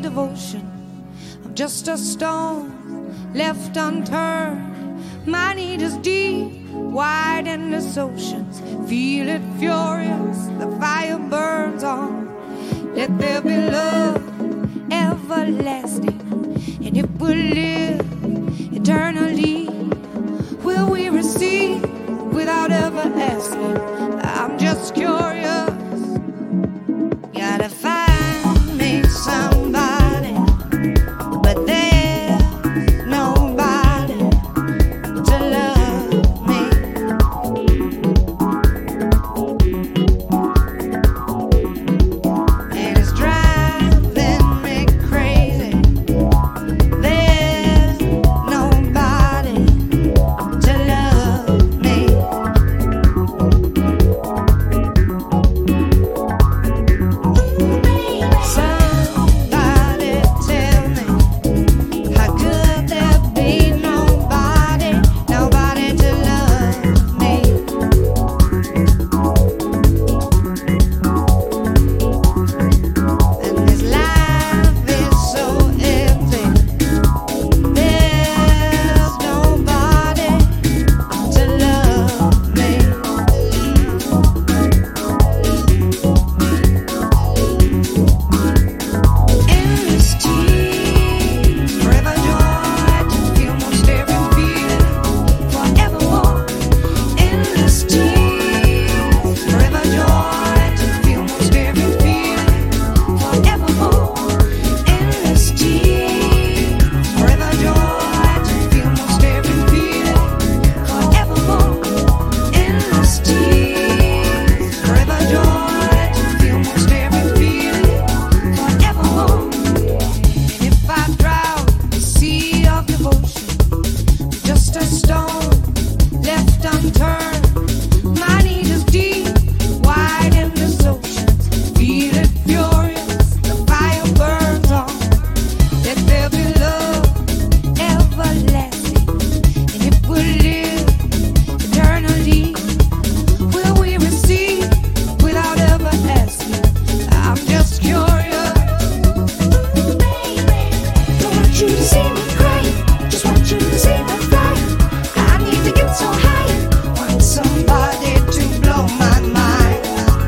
devotion. I'm just a stone left unturned. My need is deep, wide endless oceans. Feel it furious, the fire burns on. Let there be love, everlasting. And if we live eternally, will we receive without ever asking? I'm just curious. Gotta find me somebody, but there's nobody to love me. And it's driving me crazy. There's nobody to love me. Somebody tell me, how could there be nobody to love me? And this life is so empty. There's nobody to love me. Endless tears, forever joy to feel most every feeling forevermore. Endless tears, forever joy to feel most every feeling forevermore. Endless tears, forever joy to feel most every feeling forevermore. Endless tears, forever joy to feel most every feeling forevermore. And if I drown the sea of devotion, just a stone left unturned. My need is deep, wide endless oceans. Feel it furious, the fire burns on. Let there be love, everlasting. And if we live eternally, will we receive without ever asking? I'm just curious. Don't want you to see me cry, just want you to see me fly. I need to get so high, want somebody to blow my mind.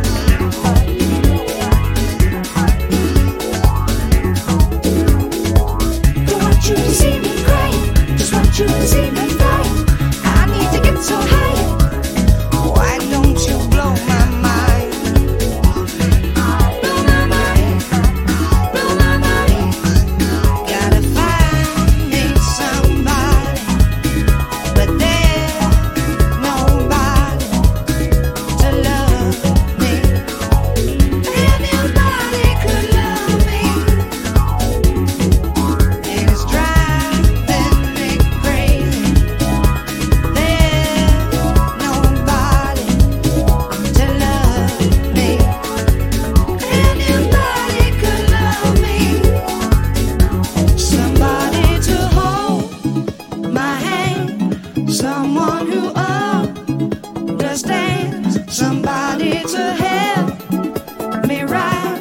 Don't want you to see me cry, just want you to see me fly. I need to get so high, why don't you blow my mind? Blow my mind, blow my mind. Gotta find me somebody, but there's nobody to love me. Anybody could love me, and it's driving me crazy. There's nobody to love me. Anybody could love me. Somebody to hold my hand, someone who understands, somebody to help me ride.